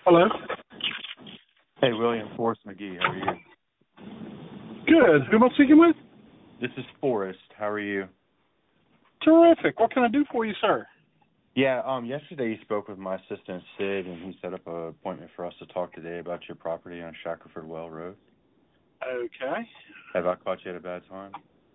Hello. Hey, William Forrest McGee, how are you? Good. Who am I speaking with? This is Forrest. How are you? Terrific. What can I do for you, sir? Yeah, yesterday you spoke with my assistant Sid, and he set up an appointment for us to talk today about your property on Shackelford Well Road. Okay. Have I caught you at a bad time?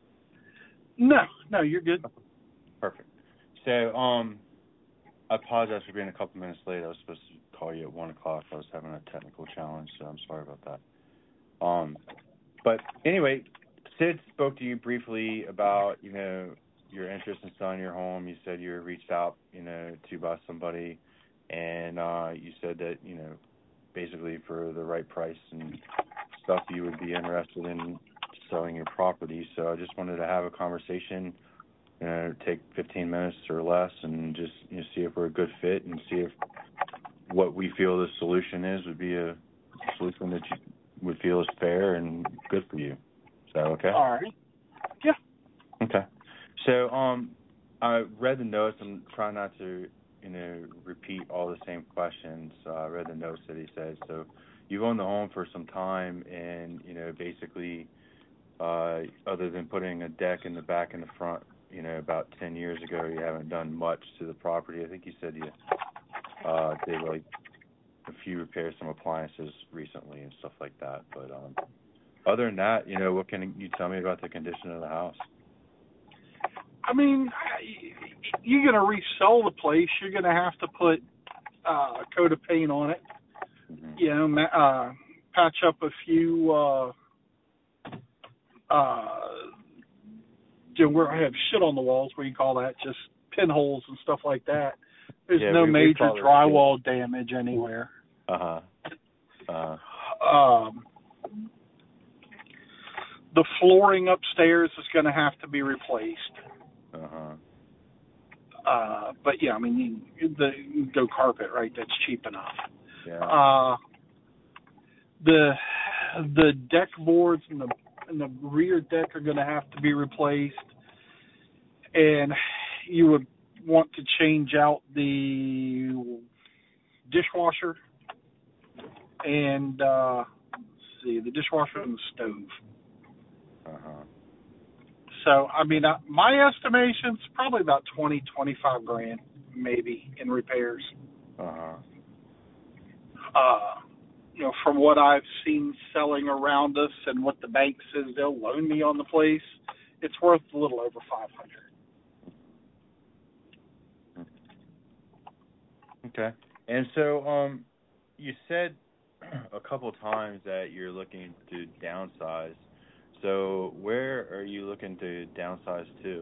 No, you're good. Perfect. So, I apologize for being a couple minutes late. I was supposed to call you at 1 o'clock. I was having a technical challenge, so I'm sorry about that. But anyway, Sid spoke to you briefly about, your interest in selling your home. You said you were reached out, to by somebody, and you said that, basically for the right price and stuff, you would be interested in selling your property. So I just wanted to have a conversation, take 15 minutes or less, and just see if we're a good fit and see if what we feel the solution is would be a solution that you would feel is fair and good for you. Is that okay? All right. Yeah. Okay. So, I read the notes. I'm trying not to, repeat all the same questions. I read the notes that he said. So, you've owned the home for some time, and basically, other than putting a deck in the back and the front, about 10 years ago, you haven't done much to the property. I think you said you did like a few repairs, some appliances recently and stuff like that. But other than that, what can you tell me about the condition of the house? I mean, you're going to resell the place. You're going to have to put a coat of paint on it. Mm-hmm. Patch up a few, where I have shit on the walls, what do you call that? Just pinholes and stuff like that. There's no major drywall damage anywhere. The flooring upstairs is going to have to be replaced. But yeah, I mean, you go carpet, right? That's cheap enough. Yeah. The deck boards and the rear deck are going to have to be replaced, and you would want to change out the dishwasher and the dishwasher and the stove. So, I mean, my estimation's probably about 25 grand, maybe, in repairs. From what I've seen selling around us and what the bank says they'll loan me on the place, it's worth a little over 500. Okay. And so, you said a couple times that you're looking to downsize. So where are you looking to downsize to?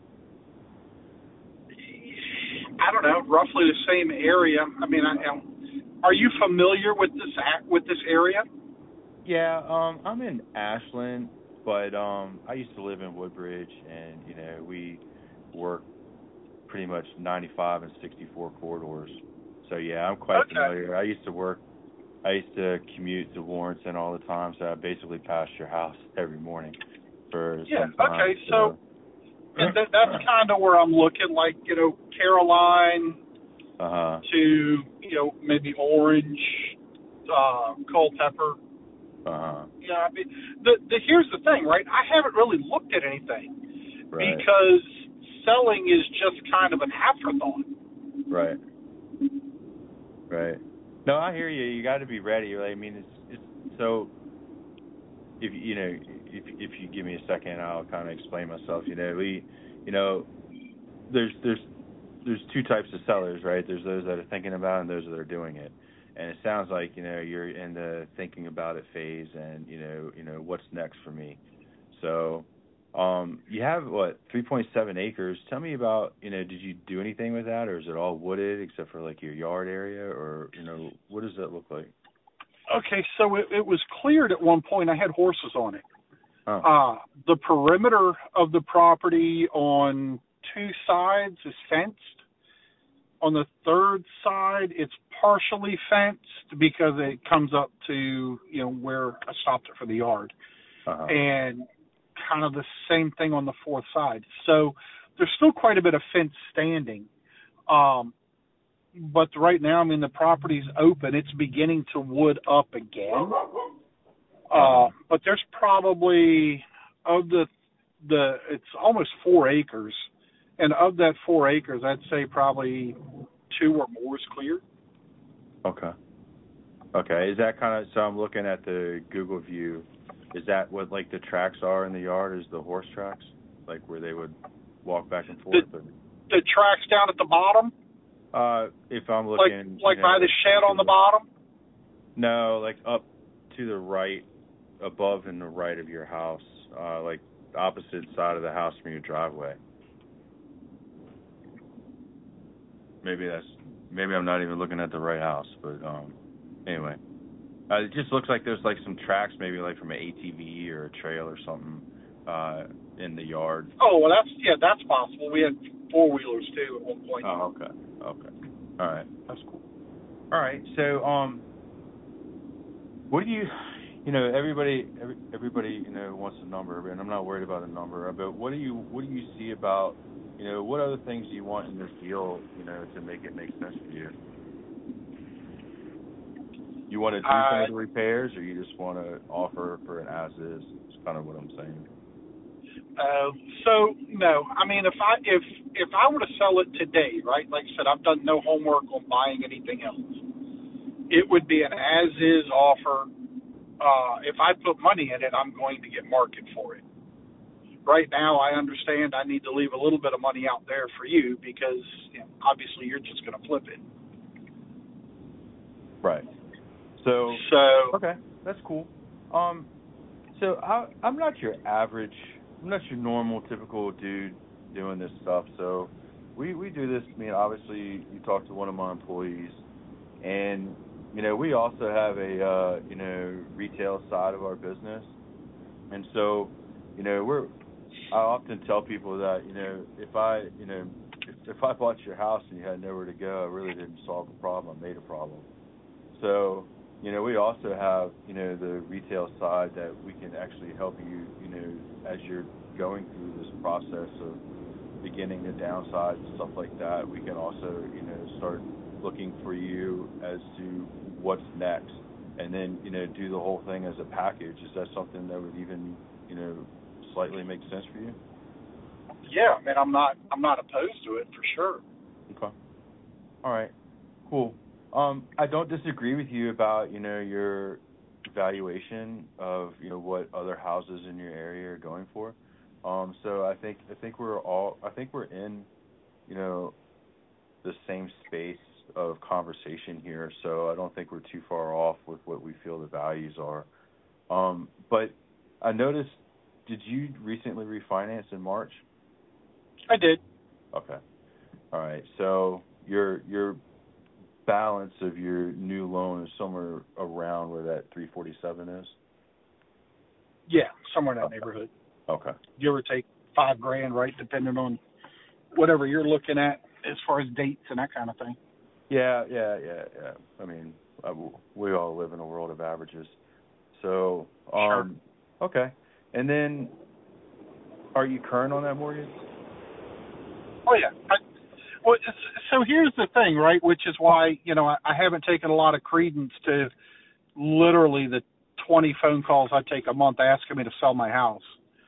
I don't know, roughly the same area. I mean, are you familiar with this area? Yeah, I'm in Ashland, but I used to live in Woodbridge, and we work pretty much 95 and 64 corridors. So yeah, I'm quite familiar. I used to commute to Warrenton all the time, so I basically passed your house every morning for some time. Okay, so and that's kind of where I'm looking, like, Caroline to, maybe Orange, Culpeper. Yeah, I mean, here's the thing, right? I haven't really looked at anything because selling is just kind of an afterthought. Right. No, I hear you. You got to be ready. Right? I mean, it's so. If you give me a second, I'll kind of explain myself. There's two types of sellers, right? There's those that are thinking about it and those that are doing it. And it sounds like you're in the thinking about it phase, and what's next for me. So, you have 3.7 acres. Tell me about did you do anything with that, or is it all wooded except for like your yard area, or what does that look like? Okay, so it was cleared at one point. I had horses on it. Oh. The perimeter of the property on two sides is fenced. On the third side, it's partially fenced because it comes up to, where I stopped it for the yard. And kind of the same thing on the fourth side. So there's still quite a bit of fence standing. but right now, I mean, the property's open. It's beginning to wood up again. But there's probably of the it's almost 4 acres, and of that 4 acres, I'd say probably 2 or more is clear. Okay. Okay. Is that kind of, so I'm looking at the Google view. Is that what like the tracks are in the yard? Is the horse tracks, like where they would walk back and forth? The tracks down at the bottom. If I'm looking, like by the shed on the bottom. No, like up to the right, above and the right of your house, like the opposite side of the house from your driveway. Maybe I'm not even looking at the right house, but anyway, it just looks like there's like some tracks, maybe like from an ATV or a trail or something in the yard. Oh, well, that's possible. We had 4-wheelers too at one point. Oh, okay. All right, that's cool. All right, so what do you know, everybody wants a number, and I'm not worried about a number, but what do you see about, what other things do you want in this deal, to make it make sense for you? You want to do some of the repairs, or you just want to offer for an as-is? It's kind of what I'm saying. So no, I mean, if I were to sell it today, right? Like I said, I've done no homework on buying anything else. It would be an as-is offer. If I put money in it, I'm going to get market for it. Right now, I understand I need to leave a little bit of money out there for you because obviously you're just going to flip it. Right. So okay, that's cool. So I'm not your average. I'm not your normal, typical dude doing this stuff. So we do this. I mean, obviously, you talk to one of my employees, and we also have a retail side of our business, and so I often tell people that if I bought your house and you had nowhere to go, I really didn't solve a problem. I made a problem. So we also have the retail side that we can actually help you as you're going through this process of beginning to downsize and stuff like that. We can also start looking for you as to what's next, and then do the whole thing as a package. Is that something that would even slightly make sense for you? Yeah, I mean, I'm not opposed to it for sure. Okay. All right. Cool. I don't disagree with you about your valuation of what other houses in your area are going for. So I think we're in the same space of conversation here. So I don't think we're too far off with what we feel the values are. But I noticed, did you recently refinance in March? I did. Okay. All right. So your balance of your new loan is somewhere around where that 347 is? Yeah, somewhere in that neighborhood. Okay. Give or take $5,000, right, depending on whatever you're looking at as far as dates and that kind of thing. Yeah. I mean, we all live in a world of averages. So, sure. Okay. And then, are you current on that mortgage? Oh, yeah. So here's the thing, right, which is why, I haven't taken a lot of credence to literally the 20 phone calls I take a month asking me to sell my house.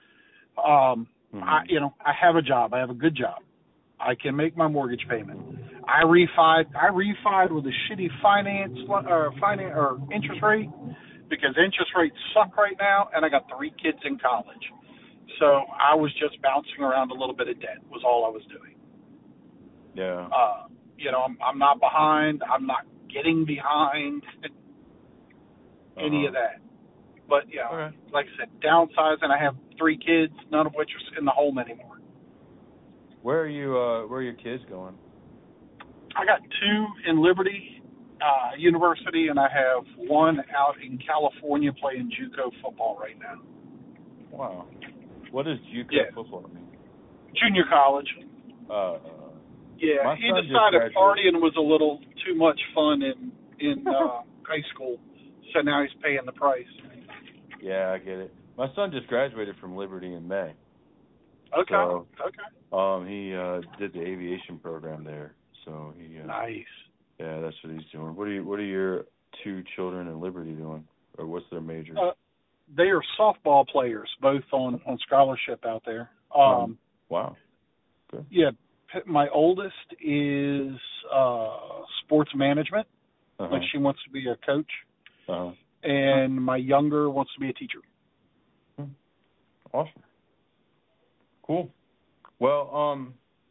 I have a job. I have a good job. I can make my mortgage payment. I refied with a shitty finance or interest rate because interest rates suck right now, and I got 3 kids in college. So I was just bouncing around a little bit of debt was all I was doing. Yeah. I'm not behind. I'm not getting behind any of that. But, okay. Like I said, downsizing. I have 3 kids, none of which are in the home anymore. Where are your kids going? I got 2 in Liberty University, and I have 1 out in California playing JUCO football right now. Wow. What does JUCO football mean? Junior college. Yeah, he decided partying was a little too much fun in high school, so now he's paying the price. Yeah, I get it. My son just graduated from Liberty in May. Okay. So, he did the aviation program there. So he nice. Yeah, that's what he's doing. What are your two children in Liberty doing, or what's their majors? They are softball players, both on scholarship out there. Wow. Good. Yeah, my oldest is sports management, like she wants to be a coach, and my younger wants to be a teacher. Awesome. Cool. Well,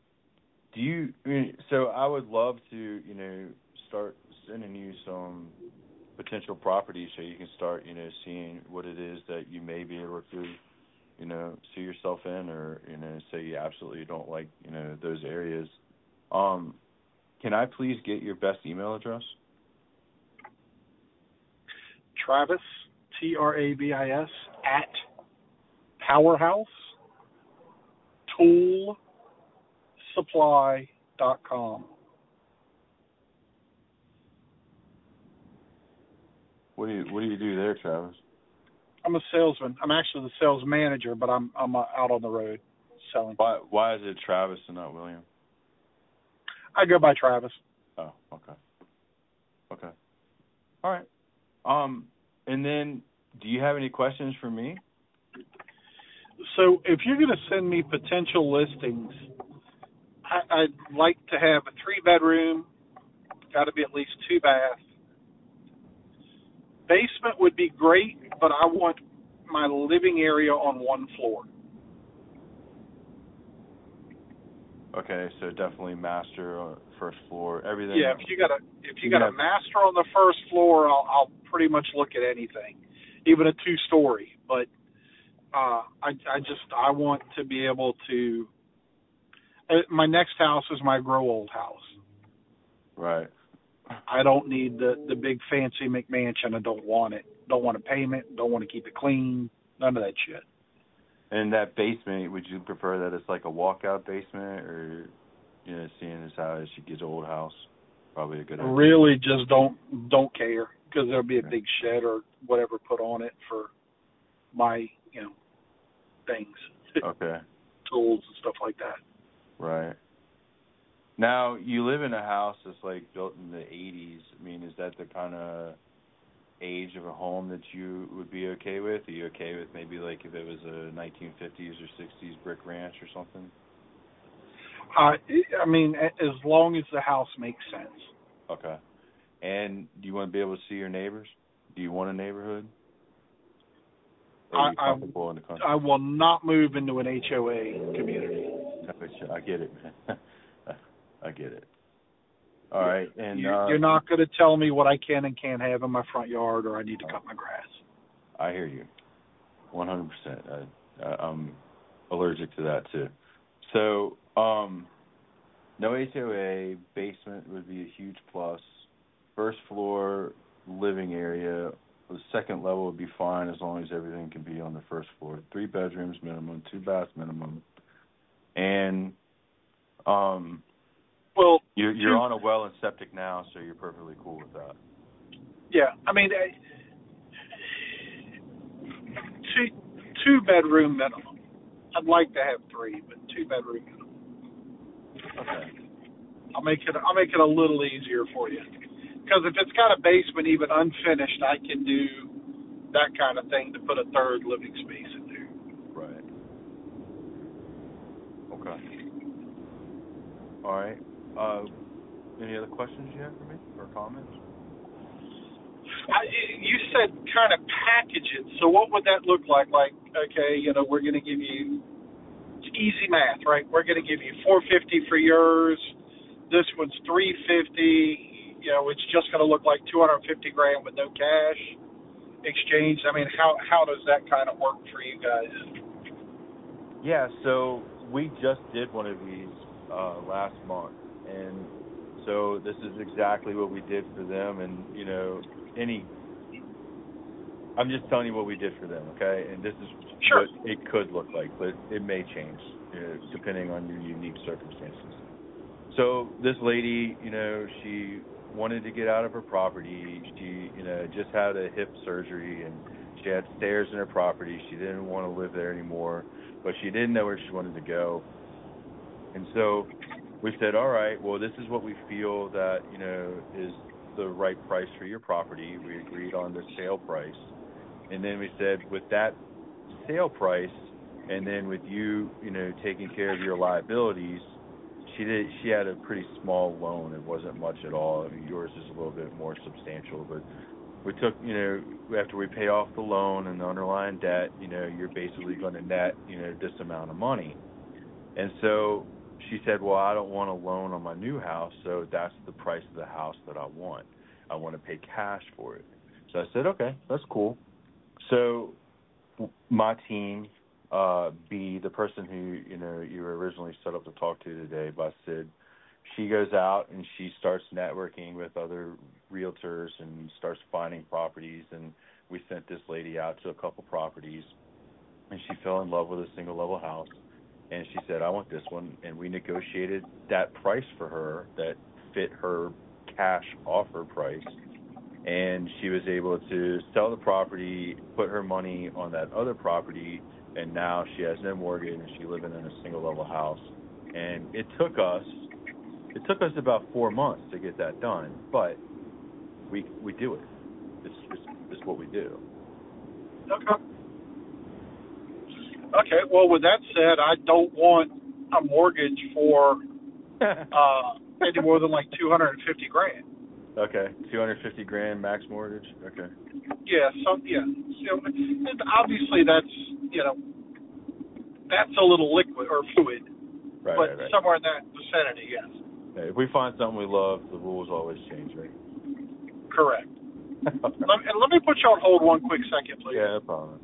so I would love to, start sending you some potential properties so you can start, seeing what it is that you may be able to, see yourself in, or, say you absolutely don't like, those areas. Can I please get your best email address? Travis, Travis, at PowerhouseToolSupply.com. What do you do there, Travis? I'm a salesman. I'm actually the sales manager, but I'm out on the road selling. Why is it Travis and not William? I go by Travis. Oh, okay. Okay. All right. And then, do you have any questions for me? So, if you're going to send me potential listings, I'd like to have a 3-bedroom, got to be at least 2 bath. Basement would be great, but I want my living area on 1 floor. Okay, so definitely master on first floor, everything. Yeah, if you got a master on the first floor, I'll pretty much look at anything, even a 2-story. But I want to be able to. My next house is my grow old house. Right. I don't need the big fancy McMansion. I don't want it. Don't want to payment. Don't want to keep it clean. None of that shit. And that basement, would you prefer that it's like a walkout basement, or seeing as how she gets old house, probably a good idea? Really, just don't care, because there'll be a big shed or whatever put on it for my things. Okay. Tools and stuff like that. Right. Now, you live in a house that's like built in the 80s. I mean, is that the kind of age of a home that you would be okay with? Are you okay with maybe like if it was a 1950s or 60s brick ranch or something? I mean, as long as the house makes sense. Okay. And do you want to be able to see your neighbors? Do you want a neighborhood? Or are you comfortable in the country? I will not move into an HOA community. I get it, man. I get it. All right. And you're not going to tell me what I can and can't have in my front yard, or I need to cut my grass. I hear you. 100%. I'm allergic to that too. So, no HOA, basement would be a huge plus. First floor living area, the second level would be fine as long as everything can be on the first floor. 3 bedrooms minimum, 2 baths minimum. And well, you're on a well and septic now, so you're perfectly cool with that. Yeah, I mean, 2-bedroom minimum. I'd like to have 3, but 2-bedroom minimum. Okay. I'll make it a little easier for you, because if it's got a basement even unfinished, I can do that kind of thing to put a 3rd living space in there. Right. Okay. All right. Any other questions you have for me or comments? You said kind of package it. So what would that look like? Like, okay, we're going to give you, it's easy math, right? We're going to give you $450 for yours. This one's $350. It's just going to look like $250,000 with no cash exchange. I mean, how does that kind of work for you guys? Yeah, so we just did one of these last month, and so this is exactly what we did for them. And I'm just telling you what we did for them, okay? And this is sure what it could look like, but it may change depending on your unique circumstances. So this lady, she wanted to get out of her property. She, just had a hip surgery, and she had stairs in her property. She didn't want to live there anymore, but she didn't know where she wanted to go. And so we said, all right, well, this is what we feel that, is the right price for your property. We agreed on the sale price. And then we said, with that sale price, and then with you, taking care of your liabilities, she had a pretty small loan. It wasn't much at all. I mean, yours is a little bit more substantial, but we took, after we pay off the loan and the underlying debt, you're basically going to net, this amount of money. And so she said, well, I don't want a loan on my new house, so that's the price of the house that I want. I want to pay cash for it. So I said, okay, that's cool. So my team, B, the person who, you were originally set up to talk to today by Sid, she goes out and she starts networking with other realtors and starts finding properties. And we sent this lady out to a couple properties, and she fell in love with a single-level house. And she said, I want this one. And we negotiated that price for her that fit her cash offer price. And she was able to sell the property, put her money on that other property, and now she has no mortgage and she's living in a single-level house. And it took us about 4 months to get that done, but we do it. It's what we do. Okay. Okay. Well, with that said, I don't want a mortgage for any more than like $250,000. Okay, $250,000 max mortgage. Okay. Yeah. So and obviously that's a little liquid or fluid, right, but right. somewhere in that vicinity, yes. Hey, if we find something we love, the rules always change, right? Correct. Let me put you on hold one quick second, please. Yeah, no problem.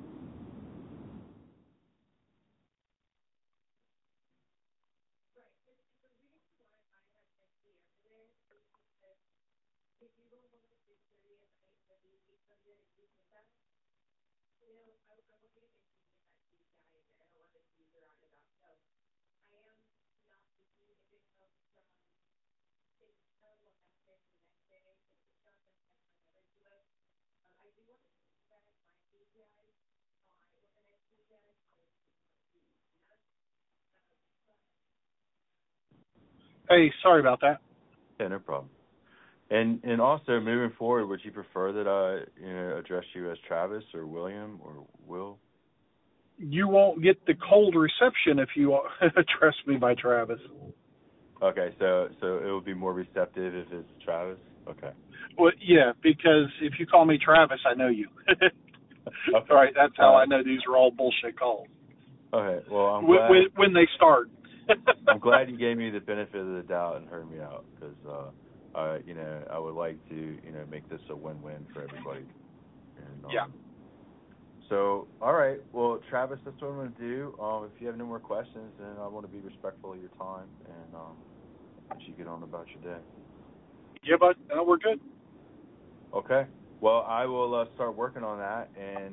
Hey, sorry about that. Yeah, no problem. And also, moving forward, would you prefer that I address you as Travis or William or Will? You won't get the cold reception if you address me by Travis. Okay, so it would be more receptive if it's Travis? Okay. Well, yeah, because if you call me Travis, I know you. Okay. All right, that's how I know these are all bullshit calls. Okay, well, I'm glad. When they start. I'm glad you gave me the benefit of the doubt and heard me out, because, I would like to, make this a win-win for everybody. And, yeah. So, all right. Well, Travis, that's what I'm going to do. If you have no more questions, then I want to be respectful of your time and let you get on about your day. Yeah, but no, we're good. Okay. Well, I will start working on that, and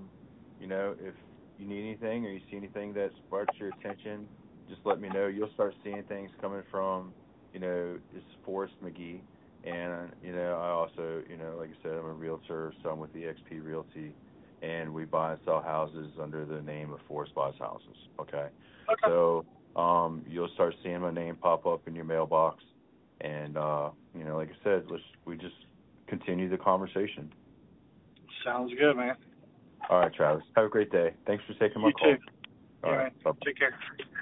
if you need anything or you see anything that sparks your attention, just let me know. You'll start seeing things coming from, it's Forrest McGee, and I also, like I said, I'm a realtor, so I'm with eXp Realty, and we buy and sell houses under the name of Forrest Buys Houses. Okay. So you'll start seeing my name pop up in your mailbox, and like I said, we just continue the conversation. Sounds good, man. All right, Travis. Have a great day. Thanks for taking my call. You too. All right. Bye. Take care.